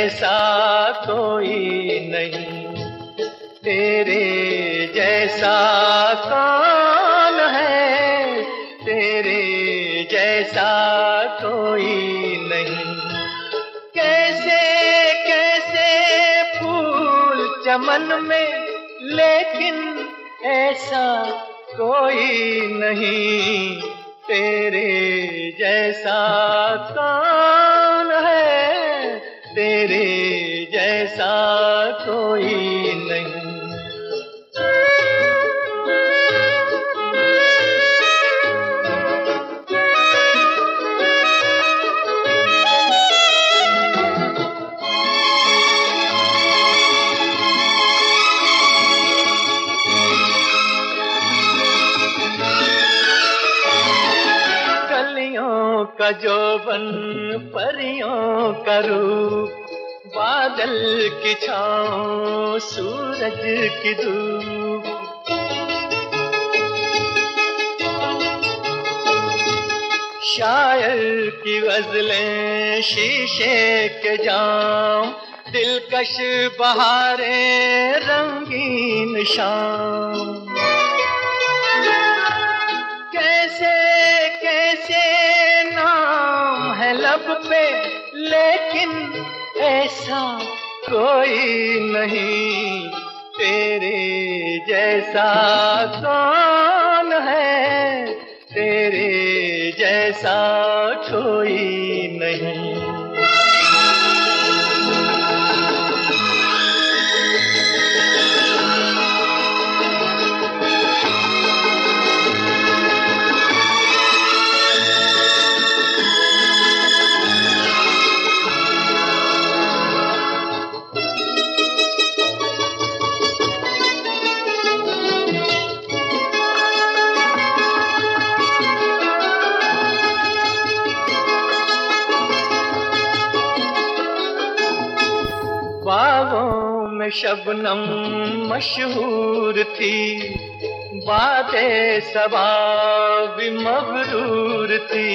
जैसा कोई नहीं, तेरे जैसा कौन है, तेरे जैसा कोई नहीं। कैसे कैसे फूल चमन में, लेकिन ऐसा कोई नहीं, तेरे जैसा कौन है, तेरे जैसा कोई नहीं। का जोबन, परियों का रूप, बादल की छाँव, सूरज की धूप। शायर की गज़लें, शीशे के जाम, दिलकश बहारें, रंगीन शाम। कैसे कैसे नाम है लब पे, लेकिन ऐसा कोई नहीं, तेरे जैसा कौन है, तेरे जैसा कोई नहीं। बागों में शबनम मशहूर थी, बातें सबा भी मगरूर थी।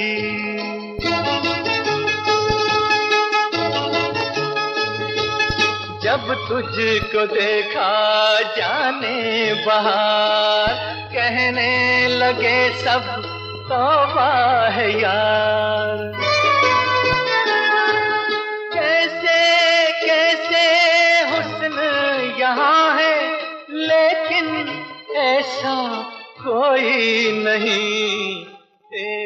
जब तुझको देखा जाने बहार, कहने लगे सब तौबा है यार। यहाँ है, लेकिन ऐसा कोई नहीं।